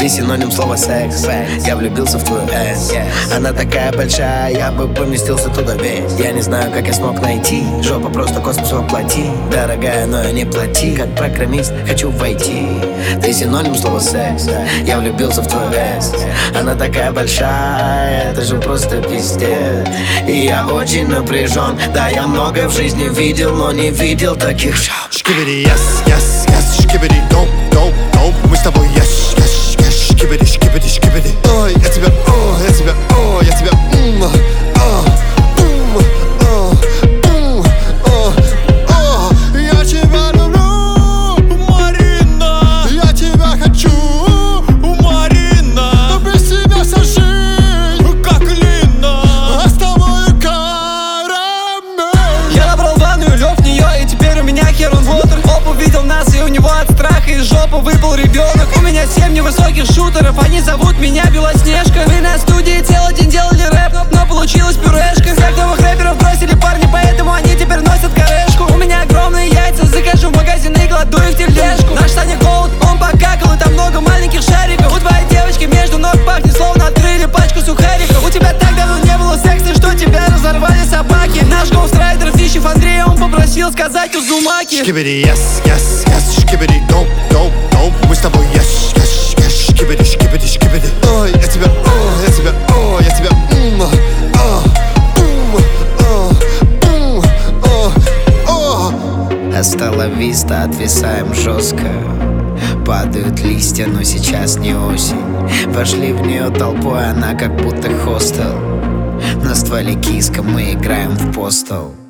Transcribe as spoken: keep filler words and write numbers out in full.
Ты синоним слова секс. Я влюбился в твою эс. Она такая большая, я бы поместился туда весь. Я не знаю, как я смог найти. Жопа просто космос воплоти. Дорогая, но не плати. Как программист хочу войти. Ты синоним слова секс. Я влюбился в твою эс. Она такая большая, это же просто пиздец. И я очень напряжен. Да, я многое в жизни видел, но не видел таких шоу. Шкибиди, yes, yes, yes, шкибиди, доп, доп, доп. Мы с тобой, yes, yes, yes, шкибиди, шкибиди, шкибиди. Ой, я тебя, о, я тебя, о, я тебя, м, о, м, о, м, о, о. Я тебя люблю, Марина. Я тебя хочу, Марина. Но без тебя вся жизнь как Лина, а с тобой карамель. Я набрал ванную, лёг в неё, и теперь у меня хер он water. Оп, увидел нас, и у него от страха из жопы выпал ребенок. У меня семь невысоких шутеров, они зовут меня Белоснежка. Мы на студии целый день делали рэп, но получилась пюрешка. Всех новых рэперов бросили парни, поэтому они теперь носят корешку. У меня огромные яйца, закажу в магазин и кладу их в тележку. Наш Саня Голд, он покакал, и там много маленьких шариков. У твоей девочки между ног пахнет, словно открыли пачку сухариков. У тебя так давно не было секса, что тебя разорвали собаки. Наш гоустрайдер Фищев Андрей, он попросил сказать Узумаки. Шкибиди, yes, yes, yes, шкибиди, доп, доп, доп. Мы с тобой, yes, yes, yes, шкибиди, шкибиди, шкибиди. Ой, я тебя, о, я тебя, о, я тебя, м, о, м, о, м, о, о. Остала виста, отвисаем жестко. Падают листья, но сейчас не осень. Вошли в нее толпой, она как будто хостел. На стволе киска, мы играем в постел.